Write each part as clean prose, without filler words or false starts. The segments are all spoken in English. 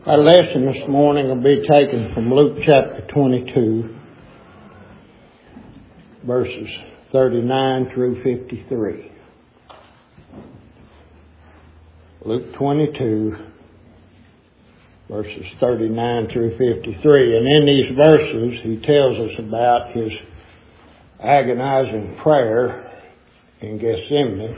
Our lesson this morning will be taken from Luke chapter 22, verses 39 through 53. Luke 22, verses 39 through 53. And in these verses, he tells us about his agonizing prayer in Gethsemane.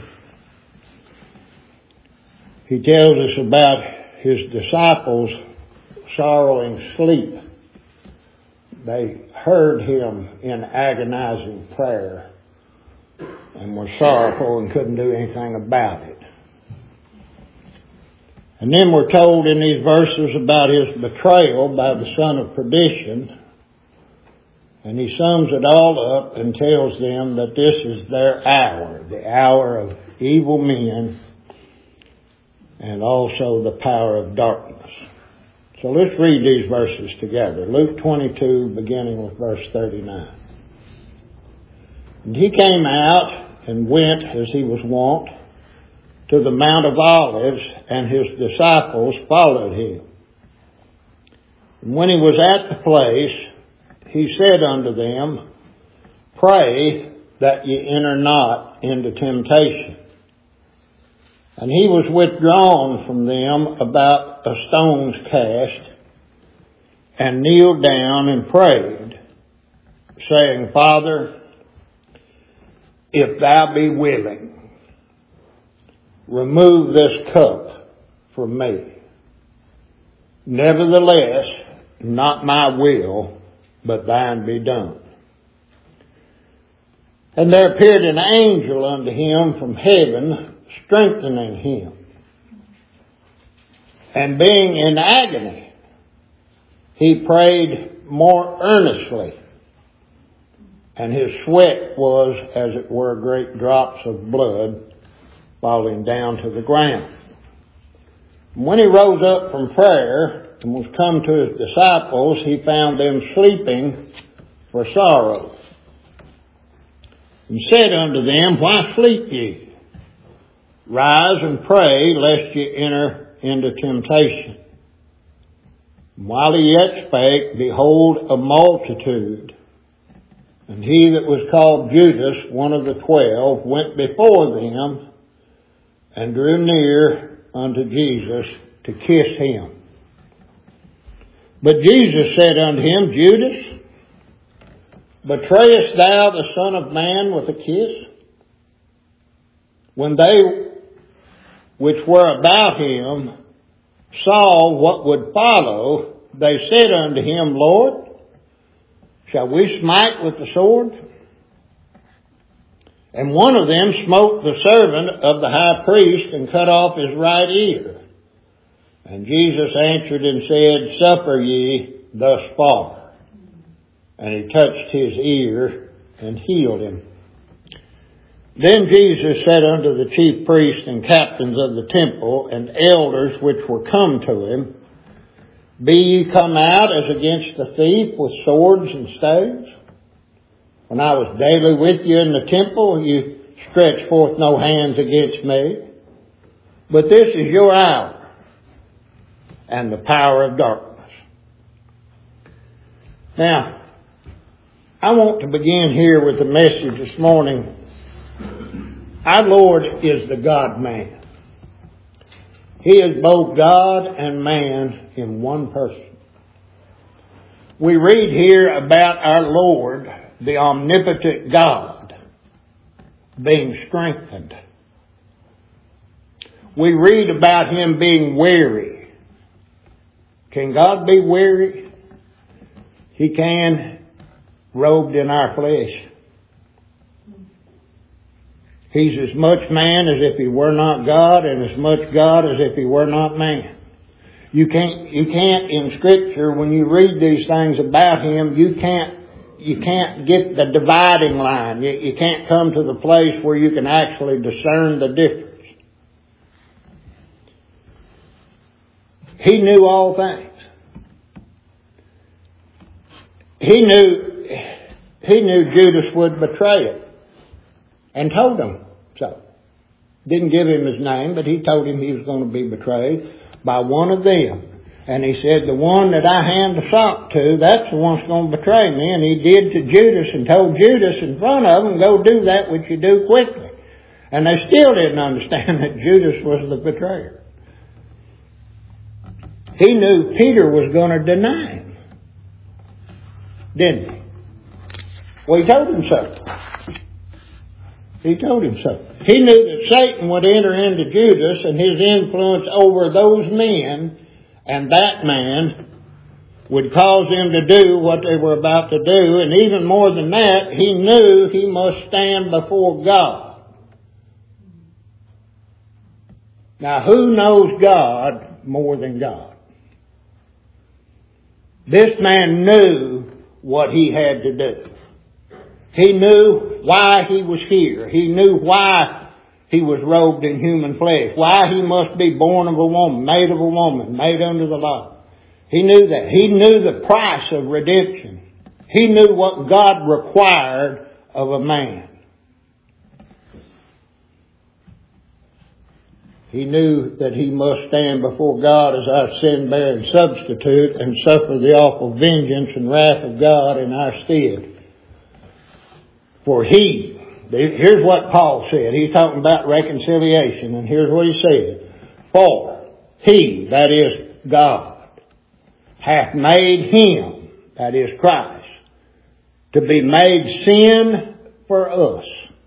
He tells us about his disciples sorrowing sleep. They heard him in agonizing prayer and were sorrowful and couldn't do anything about it. And then we're told in these verses about his betrayal by the son of perdition. And he sums it all up and tells them that this is their hour, the hour of evil men and also the power of darkness. So let's read these verses together. Luke 22, beginning with verse 39. And he came out and went as he was wont to the Mount of Olives, and his disciples followed him. And when he was at the place, he said unto them, Pray that ye enter not into temptation. And he was withdrawn from them about a stone's cast, and kneeled down and prayed, saying, Father, if thou be willing, remove this cup from me. Nevertheless, not my will, but thine be done. And there appeared an angel unto him from heaven, strengthening him. And being in agony, he prayed more earnestly, and his sweat was, as it were, great drops of blood falling down to the ground. And when he rose up from prayer and was come to his disciples, he found them sleeping for sorrow, and said unto them, Why sleep ye? Rise and pray, lest ye enter into temptation. And while he yet spake, behold, a multitude. And he that was called Judas, one of the 12, went before them, and drew near unto Jesus to kiss him. But Jesus said unto him, Judas, betrayest thou the Son of Man with a kiss? When they which were about him saw what would follow, they said unto him, Lord, shall we smite with the sword? And one of them smote the servant of the high priest and cut off his right ear. And Jesus answered and said, Suffer ye thus far. And he touched his ear and healed him. Then Jesus said unto the chief priests and captains of the temple and elders which were come to him, Be ye come out as against a thief with swords and staves? When I was daily with you in the temple, you stretched forth no hands against me. But this is your hour and the power of darkness. Now, I want to begin here with the message this morning. Our Lord is the God-man. He is both God and man in one person. We read here about our Lord, the omnipotent God, being strengthened. We read about him being weary. Can God be weary? He can, robed in our flesh. He's as much man as if he were not God, and as much God as if he were not man. You can't in Scripture, when you read these things about him, you can't get the dividing line. You can't come to the place where you can actually discern the difference. He knew all things. He knew Judas would betray him and told him so. Didn't give him his name, but he told him he was going to be betrayed by one of them. And he said, the one that I hand the sop to, that's the one that's going to betray me. And he did to Judas and told Judas in front of him, go do that which you do quickly. And they still didn't understand that Judas was the betrayer. He knew Peter was going to deny him. Didn't he? Well, he told him so. He told him so. He knew that Satan would enter into Judas and his influence over those men, and that man would cause them to do what they were about to do. And even more than that, he knew he must stand before God. Now, who knows God more than God? This man knew what he had to do. He knew why he was here. He knew why he was robed in human flesh. Why he must be born of a woman, made under the law. He knew that. He knew the price of redemption. He knew what God required of a man. He knew that he must stand before God as our sin-bearing substitute and suffer the awful vengeance and wrath of God in our stead. For here's what Paul said. He's talking about reconciliation, and here's what he said. For he, that is God, hath made him, that is Christ, to be made sin for us,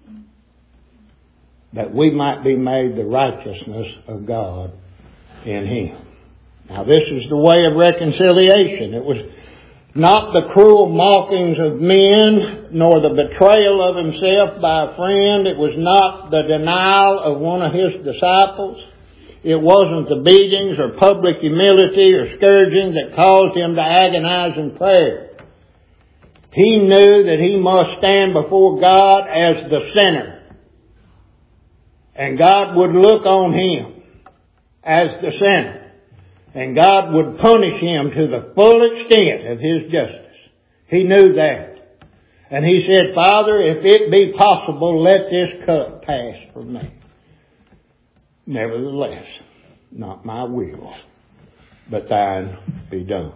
that we might be made the righteousness of God in him. Now this is the way of reconciliation. It was not the cruel mockings of men, nor the betrayal of himself by a friend. It was not the denial of one of his disciples. It wasn't the beatings or public humility or scourging that caused him to agonize in prayer. He knew that he must stand before God as the sinner. And God would look on him as the sinner. And God would punish him to the full extent of his justice. He knew that. And he said, Father, if it be possible, let this cup pass from me. Nevertheless, not my will, but thine be done.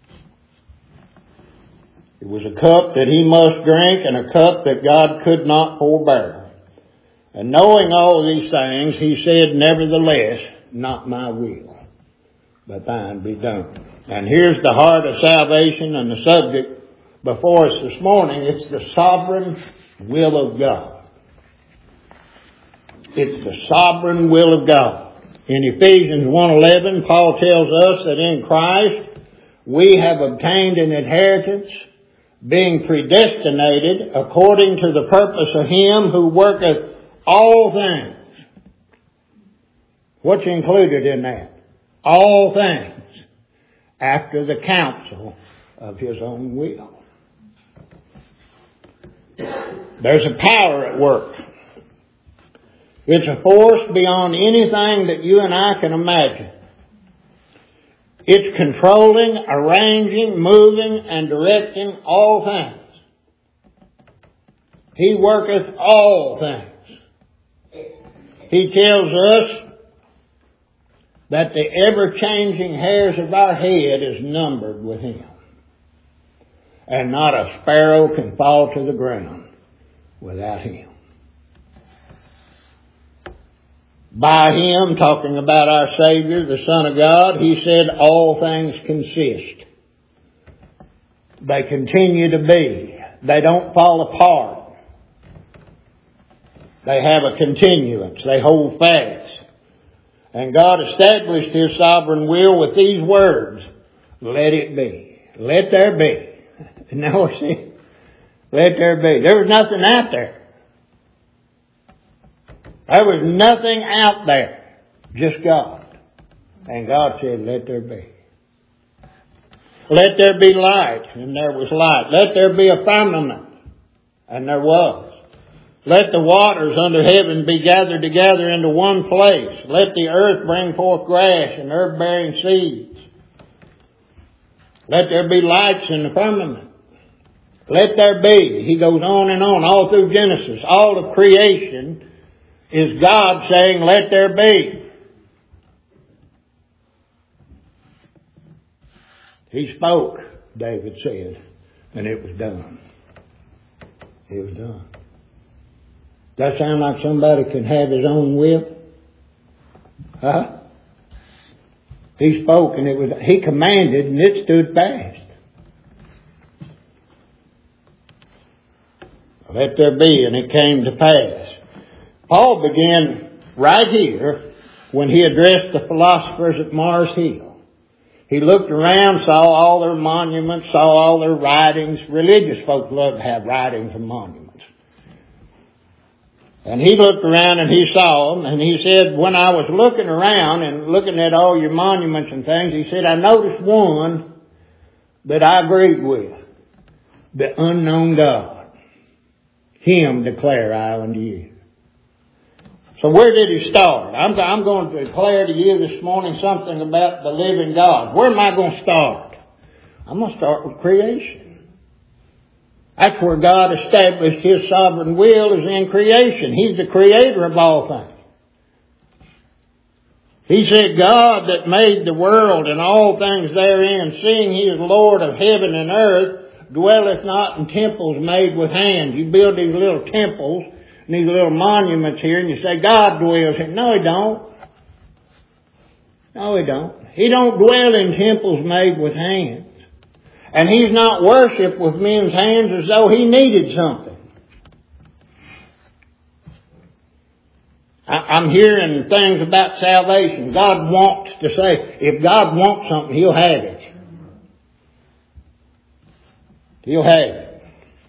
It was a cup that he must drink, and a cup that God could not forbear. And knowing all these things, he said, nevertheless, not my will, but thine be done. And here's the heart of salvation and the subject before us this morning. It's the sovereign will of God. It's the sovereign will of God. In Ephesians 1:11, Paul tells us that in Christ we have obtained an inheritance, being predestinated according to the purpose of him who worketh all things. What's included in that? All things after the counsel of his own will. There's a power at work. It's a force beyond anything that you and I can imagine. It's controlling, arranging, moving, and directing all things. He worketh all things. He tells us that the ever-changing hairs of our head is numbered with him. And not a sparrow can fall to the ground without him. By him, talking about our Savior, the Son of God, he said all things consist. They continue to be. They don't fall apart. They have a continuance. They hold fast. And God established his sovereign will with these words. Let it be. Let there be. Now see, let there be. There was nothing out there. There was nothing out there. Just God. And God said, let there be. Let there be light. And there was light. Let there be a firmament. And there was. Let the waters under heaven be gathered together into one place. Let the earth bring forth grass and herb-bearing seeds. Let there be lights in the firmament. Let there be. He goes on and on all through Genesis. All of creation is God saying, let there be. He spoke, David said, and it was done. It was done. Does that sound like somebody can have his own will? Huh? He spoke and he commanded and it stood fast. Let there be, and it came to pass. Paul began right here when he addressed the philosophers at Mars Hill. He looked around, saw all their monuments, saw all their writings. Religious folk love to have writings and monuments. And he looked around and he saw them, and he said, when I was looking around and looking at all your monuments and things, he said, I noticed one that I agreed with. The unknown God. Him declare I unto you. So where did he start? I'm going to declare to you this morning something about the living God. Where am I going to start? I'm going to start with creation. That's where God established His sovereign will, is in creation. He's the creator of all things. He said, God that made the world and all things therein, seeing He is Lord of heaven and earth, dwelleth not in temples made with hands. You build these little temples and these little monuments here and you say, God dwells here. No, He don't. No, He don't. He don't dwell in temples made with hands. And He's not worshipped with men's hands as though He needed something. I'm hearing things about salvation. God wants to say, if God wants something, He'll have it. He'll have it.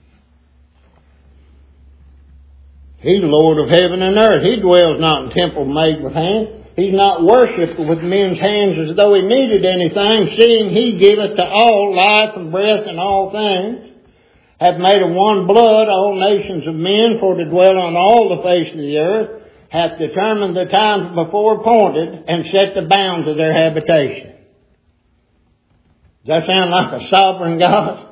He's Lord of heaven and earth. He dwells not in temple made with hands. He's not worshipped with men's hands as though He needed anything, seeing He giveth to all life and breath and all things, hath made of one blood all nations of men for to dwell on all the face of the earth, hath determined the times before appointed, and set the bounds of their habitation. Does that sound like a sovereign God?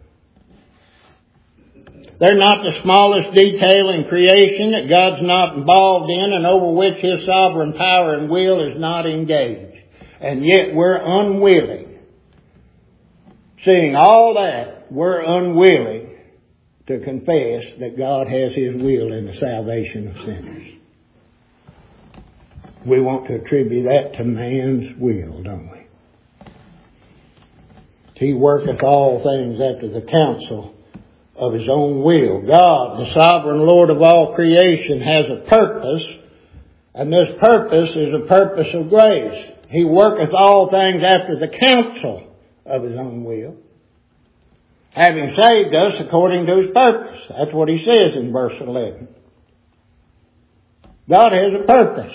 They're not the smallest detail in creation that God's not involved in and over which His sovereign power and will is not engaged. And yet we're unwilling. Seeing all that, we're unwilling to confess that God has His will in the salvation of sinners. We want to attribute that to man's will, don't we? He worketh all things after the counsel of His own will. God, the sovereign Lord of all creation, has a purpose, and this purpose is a purpose of grace. He worketh all things after the counsel of His own will, having saved us according to His purpose. That's what He says in verse 11. God has a purpose.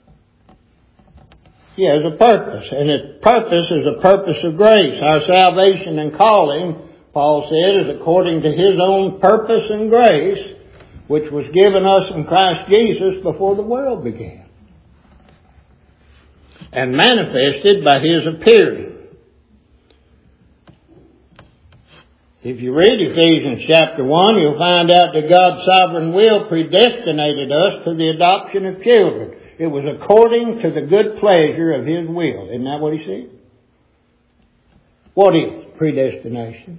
He has a purpose, and His purpose is a purpose of grace. Our salvation and calling, Paul said, is according to His own purpose and grace, which was given us in Christ Jesus before the world began, and manifested by His appearing. If you read Ephesians chapter 1, you'll find out that God's sovereign will predestinated us to the adoption of children. It was according to the good pleasure of His will. Isn't that what He said? What is predestination?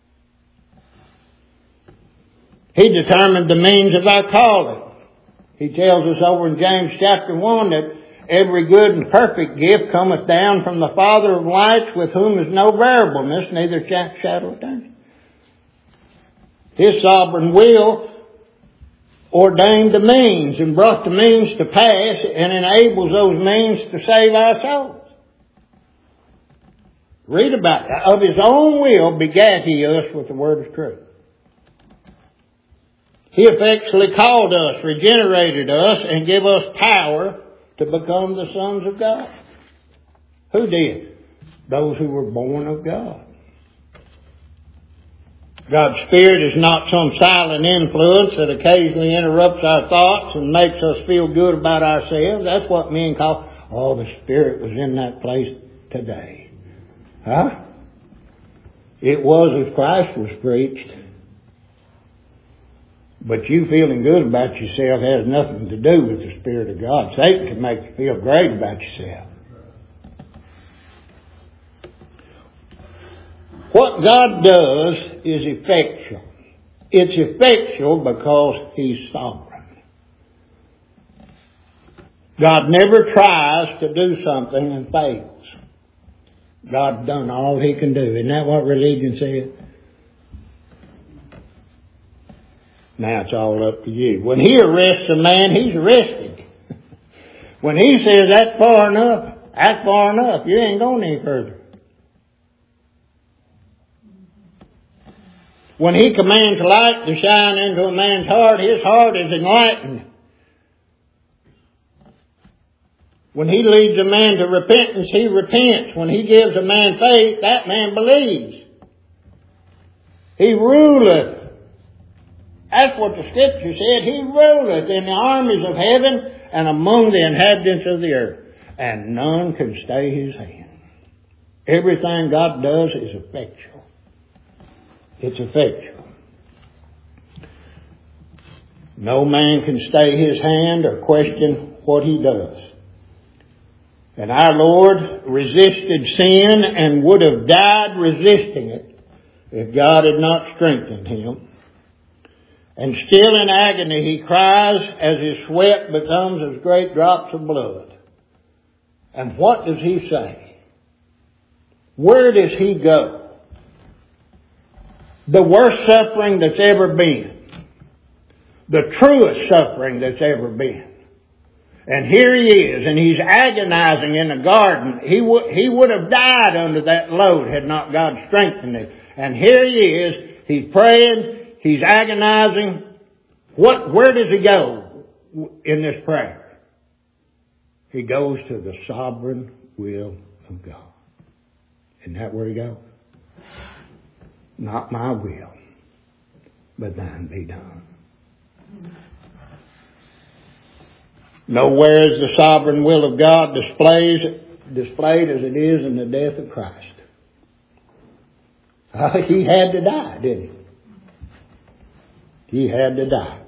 He determined the means of our calling. He tells us over in James chapter 1 that every good and perfect gift cometh down from the Father of lights, with whom is no variableness, neither shadow of turning. His sovereign will ordained the means and brought the means to pass and enables those means to save our souls. Read about it. Of His own will begat He us with the word of truth. He effectually called us, regenerated us, and gave us power to become the sons of God. Who did? Those who were born of God. God's Spirit is not some silent influence that occasionally interrupts our thoughts and makes us feel good about ourselves. That's what men call, oh, the Spirit was in that place today. Huh? It was as Christ was preached. But you feeling good about yourself has nothing to do with the Spirit of God. Satan can make you feel great about yourself. What God does is effectual. It's effectual because He's sovereign. God never tries to do something and fails. God's done all He can do. Isn't that what religion says? Now it's all up to you. When He arrests a man, He's arrested. When He says that's far enough, you ain't going any further. When He commands light to shine into a man's heart, his heart is enlightened. When He leads a man to repentance, he repents. When He gives a man faith, that man believes. He ruleth. That's what the Scripture said. He ruleth in the armies of heaven and among the inhabitants of the earth. And none can stay His hand. Everything God does is effectual. It's effectual. No man can stay His hand or question what He does. And our Lord resisted sin and would have died resisting it if God had not strengthened Him. And still in agony He cries as His sweat becomes as great drops of blood. And what does He say? Where does He go? The worst suffering that's ever been. The truest suffering that's ever been. And here He is, and He's agonizing in the garden. He would have died under that load had not God strengthened Him. And here He is, He's praying, He's agonizing. Where does He go in this prayer? He goes to the sovereign will of God. Isn't that where He goes? Not my will, but thine be done. Nowhere is the sovereign will of God displayed as it is in the death of Christ. He had to die, didn't He? He had to die.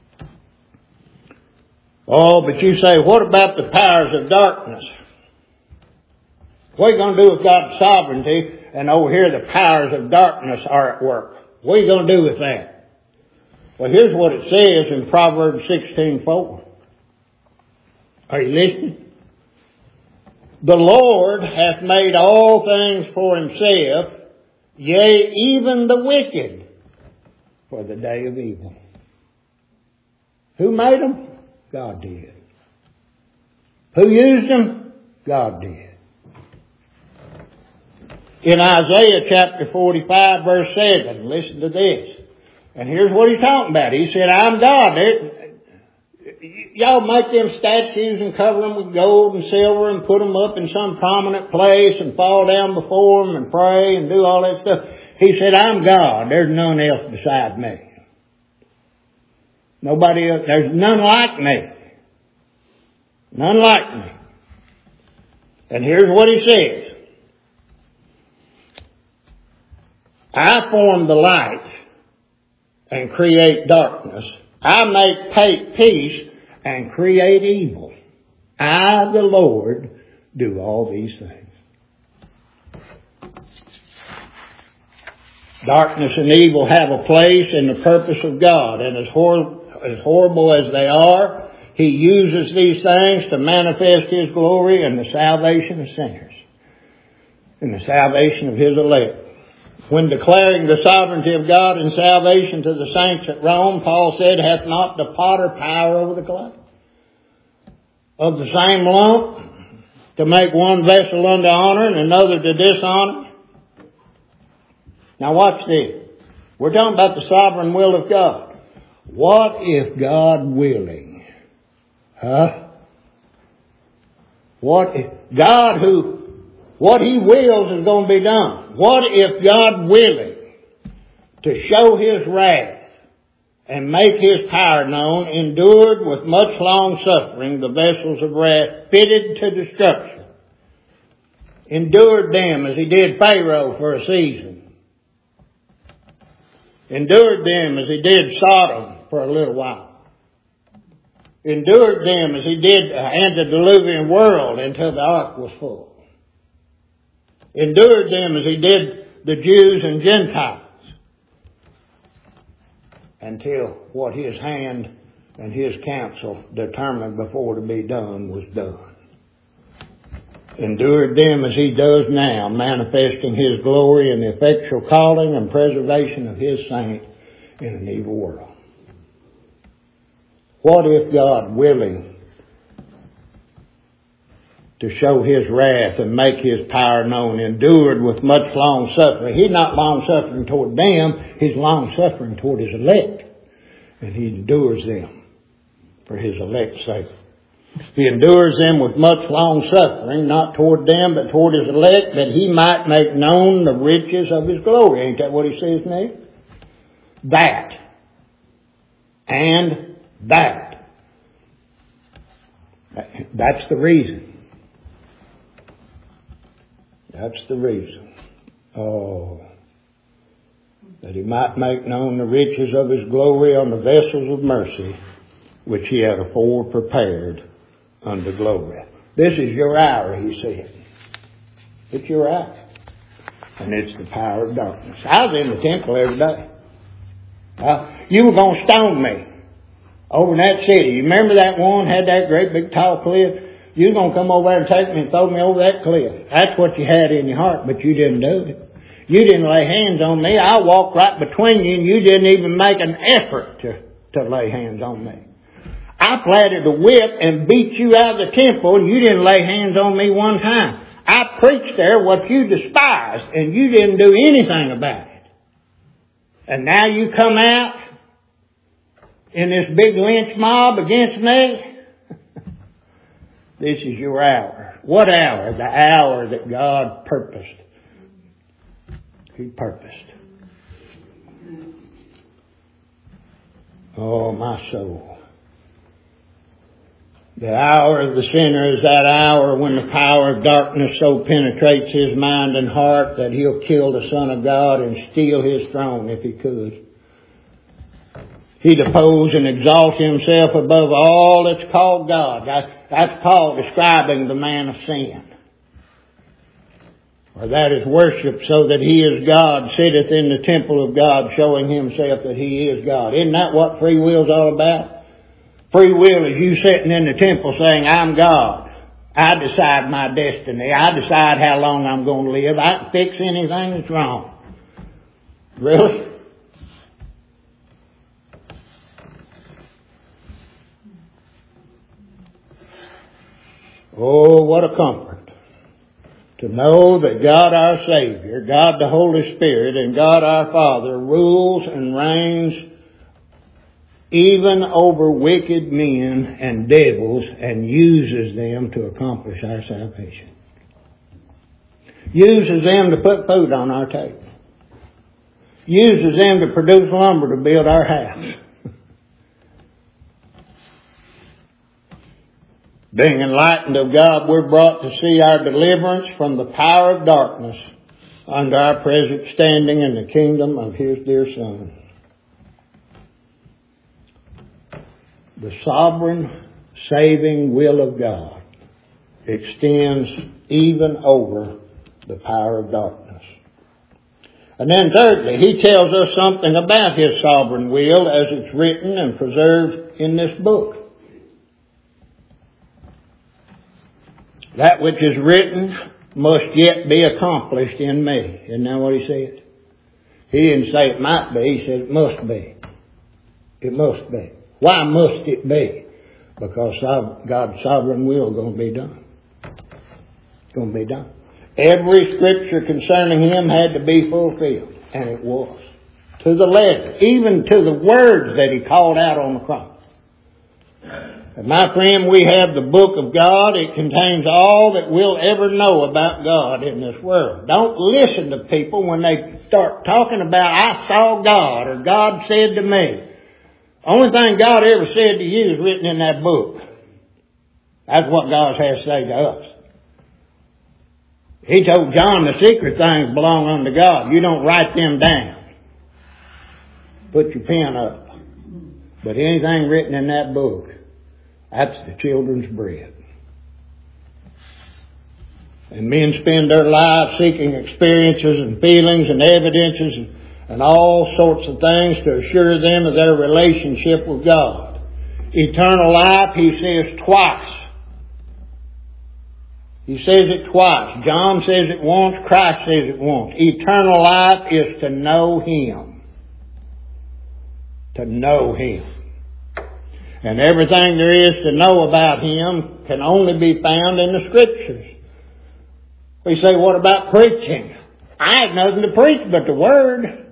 Oh, but you say, what about the powers of darkness? What are you going to do with God's sovereignty and over here the powers of darkness are at work? What are you going to do with that? Well, here's what it says in Proverbs 16:4. Are you listening? The Lord hath made all things for Himself, yea, even the wicked, for the day of evil. Who made them? God did. Who used them? God did. In Isaiah chapter 45 verse 7, listen to this. And here's what He's talking about. He said, I'm God. Y'all make them statues and cover them with gold and silver and put them up in some prominent place and fall down before them and pray and do all that stuff. He said, I'm God. There's none else beside me. Nobody else. There's none like me. None like me. And here's what He says. I form the light and create darkness. I make peace and create evil. I, the Lord, do all these things. Darkness and evil have a place in the purpose of God, and as horrible as they are, He uses these things to manifest His glory and the salvation of sinners, and the salvation of His elect. When declaring the sovereignty of God and salvation to the saints at Rome, Paul said, hath not the potter power over the clay? Of the same lump, to make one vessel unto honor and another to dishonor? Now watch this. We're talking about the sovereign will of God. What if God willing? What if God what He wills is going to be done? What if God willing to show His wrath and make His power known, endured with much long suffering the vessels of wrath fitted to destruction, endured them as He did Pharaoh for a season, endured them as He did Sodom for a little while, endured the antediluvian world until the ark was full, endured them as He did the Jews and Gentiles, until what his hand and his counsel determined before to be done was done. Endured them as he does now, manifesting his glory in the effectual calling and preservation of his saints in an evil world. What if God, willing to show his wrath and make his power known, endured with much long suffering? He's not long suffering toward them, he's long suffering toward his elect. And he endures them for his elect's sake. He endures them with much long suffering, not toward them, but toward his elect, that he might make known the riches of his glory. Ain't that what he says next? That. And that. That's the reason. That's the reason. Oh. That he might make known the riches of his glory on the vessels of mercy, which he had afore prepared unto glory. This is your hour, he said. It's your hour. And it's the power of darkness. I was in the temple every day. You were going to stone me over in that city. You remember that one had that great big tall cliff? You were going to come over there and take me and throw me over that cliff. That's what you had in your heart, but you didn't do it. You didn't lay hands on me. I walked right between you and you didn't even make an effort to lay hands on me. I planted a whip and beat you out of the temple and you didn't lay hands on me one time. I preached there what you despised and you didn't do anything about it. And now you come out in this big lynch mob against me? This is your hour. What hour? The hour that God purposed. He purposed. Oh, my soul. The hour of the sinner is that hour when the power of darkness so penetrates his mind and heart that he'll kill the Son of God and steal his throne if he could. He'd oppose and exalt himself above all that's called God. That's Paul describing the man of sin. Or that is worship, so that he is God, sitteth in the temple of God, showing himself that he is God. Isn't that what free will's all about? Free will is you sitting in the temple saying, I'm God. I decide my destiny. I decide how long I'm going to live. I can fix anything that's wrong. Really? Oh, what a comfort to know that God our Savior, God the Holy Spirit, and God our Father rules and reigns even over wicked men and devils and uses them to accomplish our salvation. Uses them to put food on our table. Uses them to produce lumber to build our house. Being enlightened of God, we're brought to see our deliverance from the power of darkness under our present standing in the kingdom of His dear Son. The sovereign, saving will of God extends even over the power of darkness. And then thirdly, He tells us something about His sovereign will as it's written and preserved in this book. That which is written must yet be accomplished in me. Isn't that what He said? He didn't say it might be. He said it must be. It must be. Why must it be? Because God's sovereign will is going to be done. It's going to be done. Every scripture concerning Him had to be fulfilled. And it was. To the letter. Even to the words that He called out on the cross. And my friend, we have the book of God. It contains all that we'll ever know about God in this world. Don't listen to people when they start talking about, I saw God, or God said to me. Only thing God ever said to you is written in that book. That's what God has to say to us. He told John the secret things belong unto God. You don't write them down. Put your pen up. But anything written in that book, that's the children's bread. And men spend their lives seeking experiences and feelings and evidences and all sorts of things to assure them of their relationship with God. Eternal life, he says twice. He says it twice. John says it once. Christ says it once. Eternal life is to know Him. To know Him. And everything there is to know about Him can only be found in the Scriptures. We say, what about preaching? I have nothing to preach but the Word.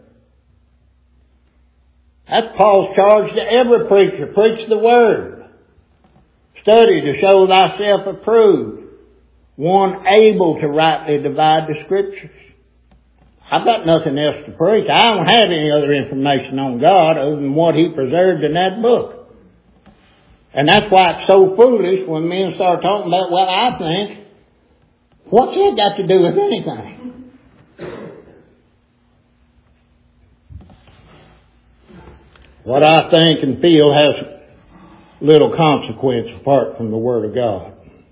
That's Paul's charge to every preacher. Preach the Word. Study to show thyself approved. One able to rightly divide the Scriptures. I've got nothing else to preach. I don't have any other information on God other than what He preserved in that book. And that's why it's so foolish when men start talking about what I think. What's that got to do with anything? What I think and feel has little consequence apart from the Word of God.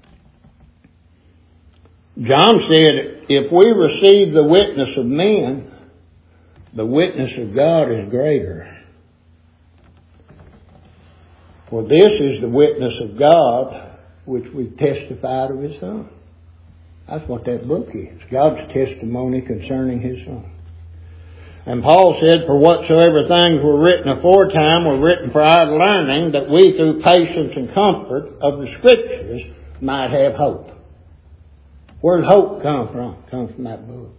John said, if we receive the witness of men, the witness of God is greater. For this is the witness of God, which we've testified of His Son. That's what that book is. God's testimony concerning His Son. And Paul said, for whatsoever things were written aforetime were written for our learning, that we through patience and comfort of the Scriptures might have hope. Where does hope come from? It comes from that book.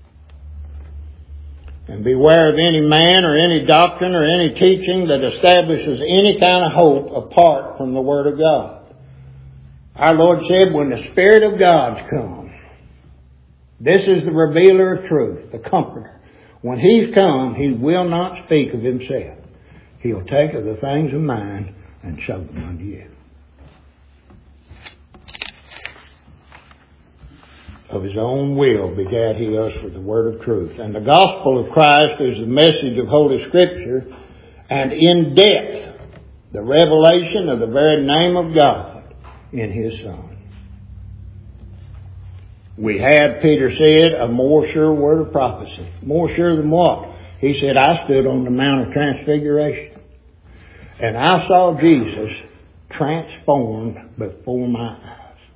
And beware of any man or any doctrine or any teaching that establishes any kind of hope apart from the Word of God. Our Lord said, when the Spirit of God's come, this is the revealer of truth, the Comforter. When He's come, He will not speak of Himself. He'll take of the things of mine and show them unto you. Of His own will begat He us with the word of truth. And the gospel of Christ is the message of Holy Scripture, and in depth the revelation of the very name of God in His Son. We have, Peter said, a more sure word of prophecy. More sure than what? He said, I stood on the Mount of Transfiguration, and I saw Jesus transformed before my eyes.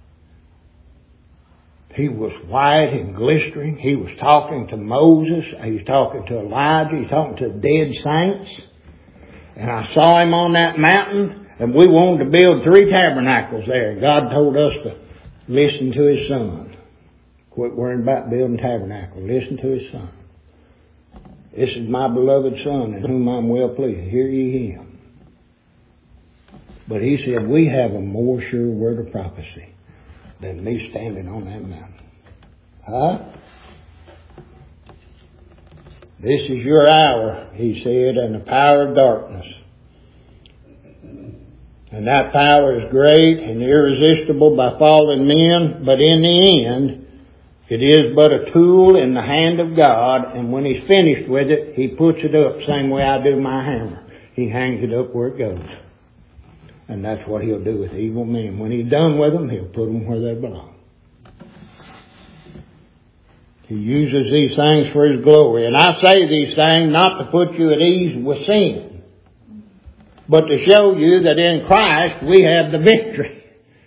He was white and glistering. He was talking to Moses. He was talking to Elijah. He was talking to dead saints. And I saw Him on that mountain, and we wanted to build 3 tabernacles there. And God told us to listen to His Son. Quit worrying about building tabernacles. Listen to His Son. This is my beloved Son, in whom I'm well pleased. Hear ye Him. But He said, we have a more sure word of prophecy than me standing on that mountain. Huh? This is your hour, He said, and the power of darkness. And that power is great and irresistible by fallen men, but in the end, it is but a tool in the hand of God, and when He's finished with it, He puts it up same way I do my hammer. He hangs it up where it goes. And that's what He'll do with evil men. When He's done with them, He'll put them where they belong. He uses these things for His glory. And I say these things not to put you at ease with sin, but to show you that in Christ we have the victory.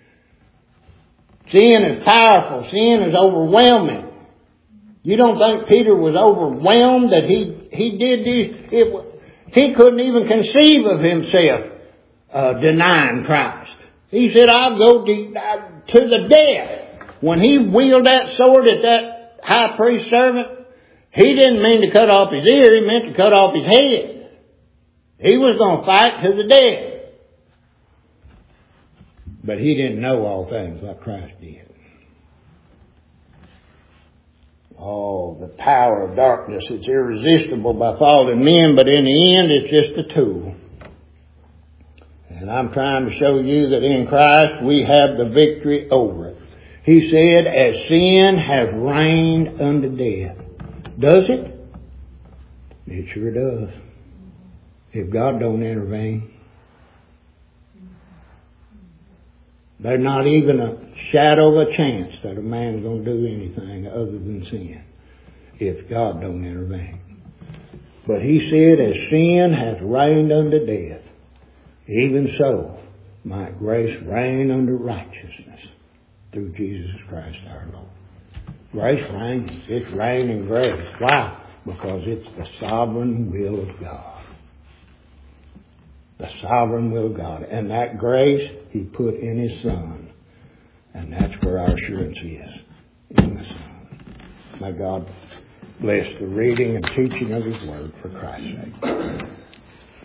Sin is powerful. Sin is overwhelming. You don't think Peter was overwhelmed that he did this? He couldn't even conceive of himself denying Christ. He said, I'll go to the death. When he wielded that sword at that high priest servant, he didn't mean to cut off his ear, he meant to cut off his head. He was going to fight to the death. But he didn't know all things like Christ did. Oh, the power of darkness, it's irresistible by fallen men, but in the end it's just a tool. And I'm trying to show you that in Christ we have the victory over it. He said, as sin has reigned unto death. Does it? It sure does. If God don't intervene. There's not even a shadow of a chance that a man's going to do anything other than sin if God don't intervene. But he said, as sin hath reigned unto death, even so might grace reign unto righteousness through Jesus Christ our Lord. Grace reigns. It's reigning grace. Why? Because it's the sovereign will of God. The sovereign will of God. And that grace he put in his Son. And that's where our assurance is. In the Son. May God bless the reading and teaching of his word for Christ's sake.